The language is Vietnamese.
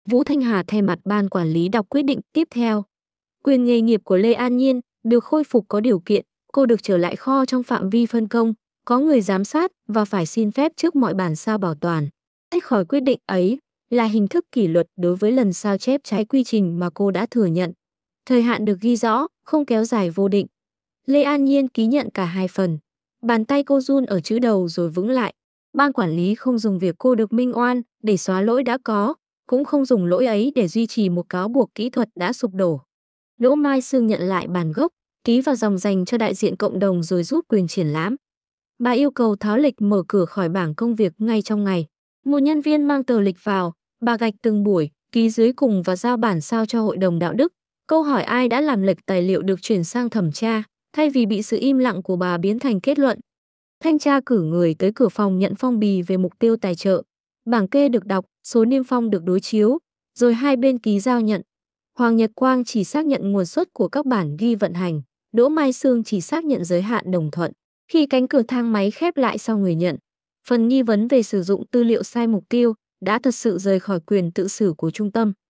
Vũ Thanh Hà thay mặt ban quản lý đọc quyết định tiếp theo. Quyền nghề nghiệp của Lê An Nhiên được khôi phục có điều kiện, cô được trở lại kho trong phạm vi phân công, có người giám sát và phải xin phép trước mọi bản sao bảo toàn. Tách khỏi quyết định ấy là hình thức kỷ luật đối với lần sao chép trái quy trình mà cô đã thừa nhận. Thời hạn được ghi rõ, không kéo dài vô định. Lê An Nhiên ký nhận cả hai phần. Bàn tay cô run ở chữ đầu rồi vững lại. Ban quản lý không dùng việc cô được minh oan để xóa lỗi đã có, cũng không dùng lỗi ấy để duy trì một cáo buộc kỹ thuật đã sụp đổ. Đỗ Mai Sương nhận lại bản gốc, ký vào dòng dành cho đại diện cộng đồng rồi rút quyền triển lãm. Bà yêu cầu tháo lịch mở cửa khỏi bảng công việc ngay trong ngày. Một nhân viên mang tờ lịch vào, bà gạch từng buổi, ký dưới cùng và giao bản sao cho hội đồng đạo đức. Câu hỏi ai đã làm lệch tài liệu được chuyển sang thẩm tra, thay vì bị sự im lặng của bà biến thành kết luận. Thanh tra cử người tới cửa phòng nhận phong bì về mục tiêu tài trợ. Bảng kê được đọc, số niêm phong được đối chiếu, rồi hai bên ký giao nhận. Hoàng Nhật Quang chỉ xác nhận nguồn xuất của các bản ghi vận hành, Đỗ Mai Sương chỉ xác nhận giới hạn đồng thuận. Khi cánh cửa thang máy khép lại sau người nhận, phần nghi vấn về sử dụng tư liệu sai mục tiêu đã thật sự rời khỏi quyền tự xử của trung tâm.